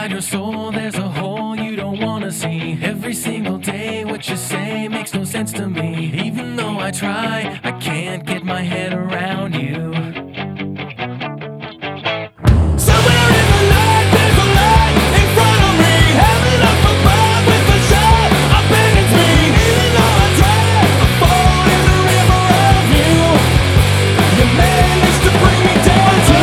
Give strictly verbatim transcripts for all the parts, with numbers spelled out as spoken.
inside your soul, there's a hole you don't wanna see. Every single day, what you say makes no sense to me. Even though I try, I can't get my head around you. Somewhere in the night, there's a light in front of me. Heaven up above with a shot abandons me. Even though I try, I fall in the river of you. You managed to bring me down to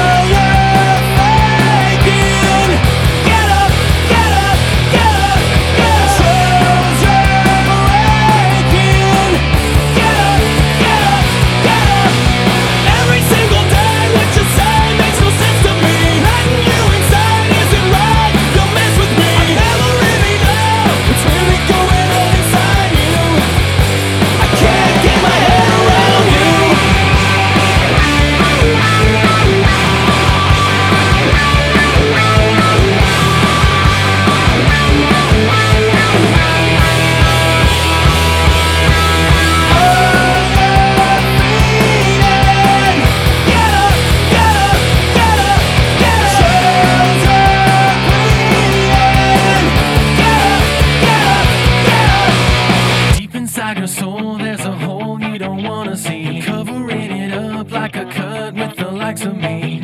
your soul, there's a hole you don't wanna see. Covering it up like a cut with the likes of me.